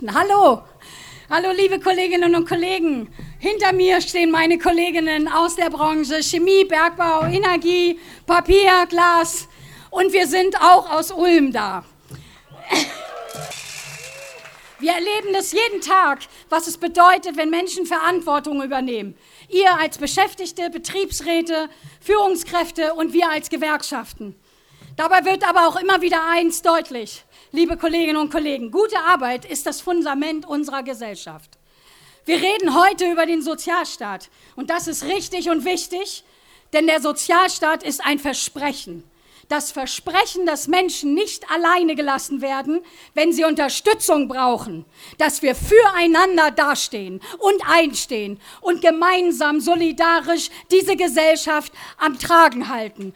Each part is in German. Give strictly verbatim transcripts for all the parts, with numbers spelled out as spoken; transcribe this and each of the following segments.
Hallo, hallo liebe Kolleginnen und Kollegen. Hinter mir stehen meine Kolleginnen aus der Branche Chemie, Bergbau, Energie, Papier, Glas und wir sind auch aus Ulm da. Wir erleben das jeden Tag, was es bedeutet, wenn Menschen Verantwortung übernehmen. Ihr als Beschäftigte, Betriebsräte, Führungskräfte und wir als Gewerkschaften. Dabei wird aber auch immer wieder eins deutlich, liebe Kolleginnen und Kollegen, gute Arbeit ist das Fundament unserer Gesellschaft. Wir reden heute über den Sozialstaat und das ist richtig und wichtig, denn der Sozialstaat ist ein Versprechen. Das Versprechen, dass Menschen nicht alleine gelassen werden, wenn sie Unterstützung brauchen, dass wir füreinander dastehen und einstehen und gemeinsam solidarisch diese Gesellschaft am Tragen halten.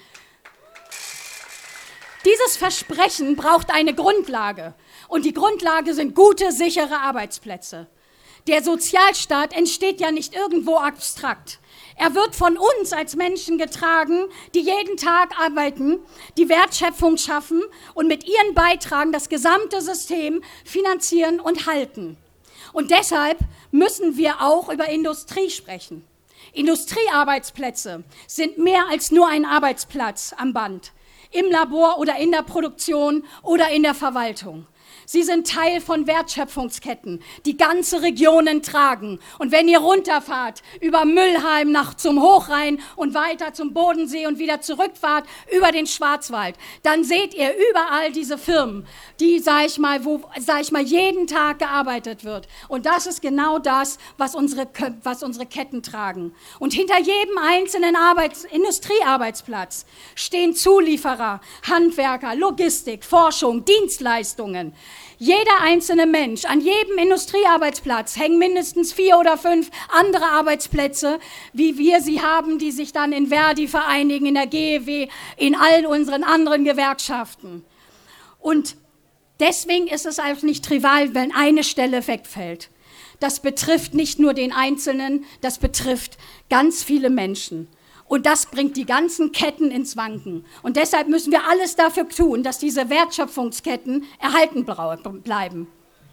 Dieses Versprechen braucht eine Grundlage und die Grundlage sind gute, sichere Arbeitsplätze. Der Sozialstaat entsteht ja nicht irgendwo abstrakt. Er wird von uns als Menschen getragen, die jeden Tag arbeiten, die Wertschöpfung schaffen und mit ihren Beitragen das gesamte System finanzieren und halten. Und deshalb müssen wir auch über Industrie sprechen. Industriearbeitsplätze sind mehr als nur ein Arbeitsplatz am Band, im Labor oder in der Produktion oder in der Verwaltung. Sie sind Teil von Wertschöpfungsketten, die ganze Regionen tragen. Und wenn ihr runterfahrt, über Müllheim nach zum Hochrhein und weiter zum Bodensee und wieder zurückfahrt über den Schwarzwald, dann seht ihr überall diese Firmen, die, sag ich mal, wo, sag ich mal, jeden Tag gearbeitet wird. Und das ist genau das, was unsere, was unsere Ketten tragen. Und hinter jedem einzelnen Arbeits-, Industriearbeitsplatz stehen Zulieferer, Handwerker, Logistik, Forschung, Dienstleistungen. Jeder einzelne Mensch, an jedem Industriearbeitsplatz hängen mindestens vier oder fünf andere Arbeitsplätze, wie wir sie haben, die sich dann in Verdi vereinigen, in der G E W, in all unseren anderen Gewerkschaften. Und deswegen ist es einfach nicht trivial, wenn eine Stelle wegfällt. Das betrifft nicht nur den Einzelnen, das betrifft ganz viele Menschen. Und das bringt die ganzen Ketten ins Wanken. Und deshalb müssen wir alles dafür tun, dass diese Wertschöpfungsketten erhalten bleiben.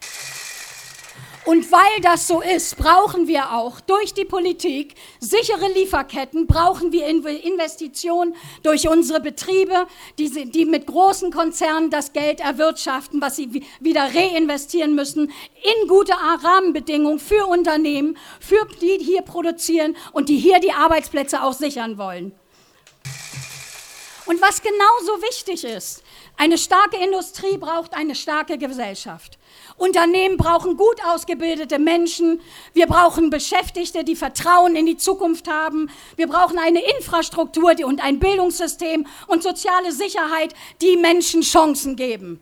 Und weil das so ist, brauchen wir auch durch die Politik sichere Lieferketten, brauchen wir Investitionen durch unsere Betriebe, die, die mit großen Konzernen das Geld erwirtschaften, was sie wieder reinvestieren müssen, in gute Rahmenbedingungen für Unternehmen, für die hier produzieren und die hier die Arbeitsplätze auch sichern wollen. Und was genauso wichtig ist, eine starke Industrie braucht eine starke Gesellschaft. Unternehmen brauchen gut ausgebildete Menschen, wir brauchen Beschäftigte, die Vertrauen in die Zukunft haben, wir brauchen eine Infrastruktur und ein Bildungssystem und soziale Sicherheit, die Menschen Chancen geben.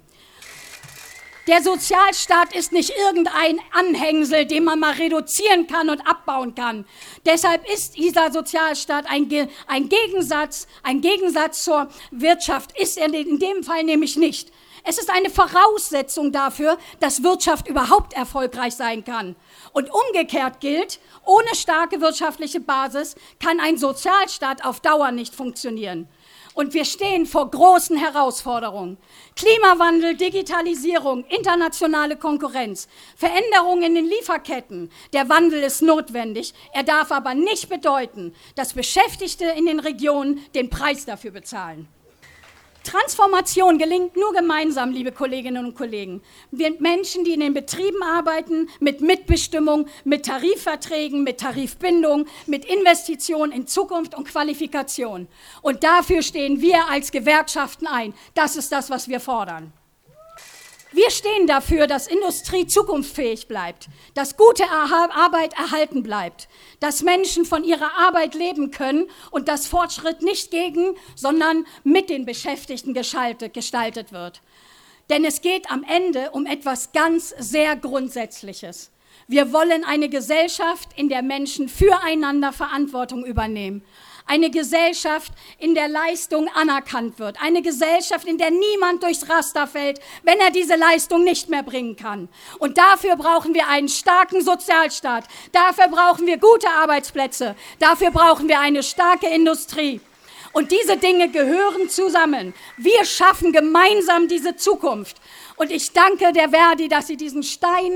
Der Sozialstaat ist nicht irgendein Anhängsel, den man mal reduzieren kann und abbauen kann. Deshalb ist dieser Sozialstaat ein, Ge- ein Gegensatz, ein Gegensatz zur Wirtschaft, ist er in dem Fall nämlich nicht. Es ist eine Voraussetzung dafür, dass Wirtschaft überhaupt erfolgreich sein kann. Und umgekehrt gilt, ohne starke wirtschaftliche Basis kann ein Sozialstaat auf Dauer nicht funktionieren. Und wir stehen vor großen Herausforderungen. Klimawandel, Digitalisierung, internationale Konkurrenz, Veränderungen in den Lieferketten. Der Wandel ist notwendig, er darf aber nicht bedeuten, dass Beschäftigte in den Regionen den Preis dafür bezahlen. Transformation gelingt nur gemeinsam, liebe Kolleginnen und Kollegen. Wir Menschen, die in den Betrieben arbeiten, mit Mitbestimmung, mit Tarifverträgen, mit Tarifbindung, mit Investitionen in Zukunft und Qualifikation. Und dafür stehen wir als Gewerkschaften ein. Das ist das, was wir fordern. Wir stehen dafür, dass Industrie zukunftsfähig bleibt, dass gute Arbeit erhalten bleibt, dass Menschen von ihrer Arbeit leben können und dass Fortschritt nicht gegen, sondern mit den Beschäftigten gestaltet wird. Denn es geht am Ende um etwas ganz sehr Grundsätzliches. Wir wollen eine Gesellschaft, in der Menschen füreinander Verantwortung übernehmen. Eine Gesellschaft, in der Leistung anerkannt wird. Eine Gesellschaft, in der niemand durchs Raster fällt, wenn er diese Leistung nicht mehr bringen kann. Und dafür brauchen wir einen starken Sozialstaat. Dafür brauchen wir gute Arbeitsplätze. Dafür brauchen wir eine starke Industrie. Und diese Dinge gehören zusammen. Wir schaffen gemeinsam diese Zukunft. Und ich danke der Verdi, dass sie diesen Stein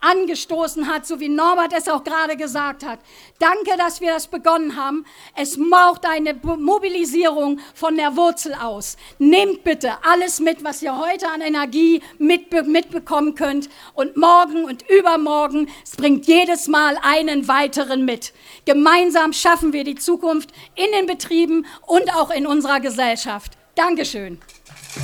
angestoßen hat, so wie Norbert es auch gerade gesagt hat. Danke, dass wir das begonnen haben. Es braucht eine Mobilisierung von der Wurzel aus. Nehmt bitte alles mit, was ihr heute an Energie mitbe- mitbekommen könnt. Und morgen und übermorgen, es bringt jedes Mal einen weiteren mit. Gemeinsam schaffen wir die Zukunft in den Betrieben und auch in unserer Gesellschaft. Dankeschön.